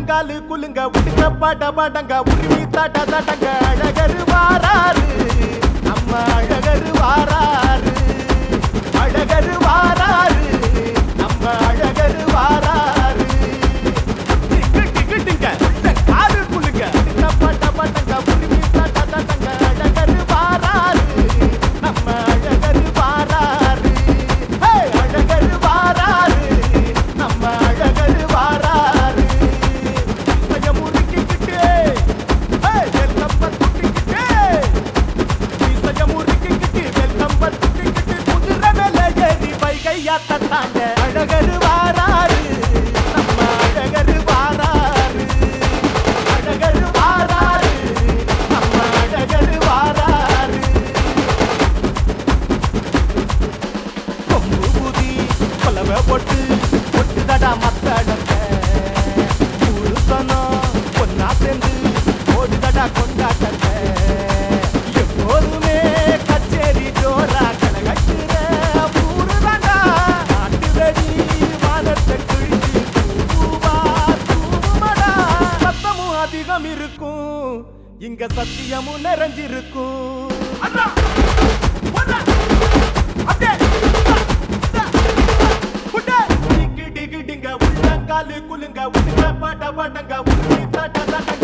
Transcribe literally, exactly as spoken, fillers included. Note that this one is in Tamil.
உள்ளங்காலு குலுங்க உடுக்க பாட்ட பாட்டங்க உருவி தாட்ட தாட்டங்க அழகரு வாராரு நம்ம அழகரு வாராரு அழகரு வாராரு நம்ம அழகரு வாராரு டிக்கெட்டுங்க உள்ளங்காலு குலுங்க உடுக்க பாட்ட பாட்டங்க உருவி தாட்ட தாட்டங்க அழகரு வாராரு நம்ம அழகரு வாராரு ஹே அழகரு வாராரு நம்ம அழகரு வாராரு சயமுறுக்கிக்கிட்டே ஹே வெல்லம் பத்துக்கிட்டே சயமுறுக்கிக்கிட்டே வெல்லம் பத்துக்கிட்டே குதிரை மேல ஏறி வைகையா தட்டாங்க அழகரு வாராரு நம்ம அழகரு வாராரு அழகரு வாராரு நம்ம அழகரு வாராரு கொம்பு ஊதி கொலவை போட்டு ஒட்டுதடா மத்தடங்க புருஷனும் பொண்ணா சேர்ந்து ஓடுதடா கொண்டாட்டங்க எப்போதுமே கச்சேரி ஜோரா கலகட்டுற ஊருதாண்டா நாட்டு வெடி வானத்தை கிழிச்சு தூவா தூவுமடா சத்தமும் அதிகம் இருக்கும் இங்க சத்தியமும் நிறைஞ்சிருக்கும் அண்ணா ஒண்ணா அப்படியே உள்ளங்காலு குலுங்க உடுக்க பாட்ட பாட்டங்க உருவி தாட்ட தாட்டங்க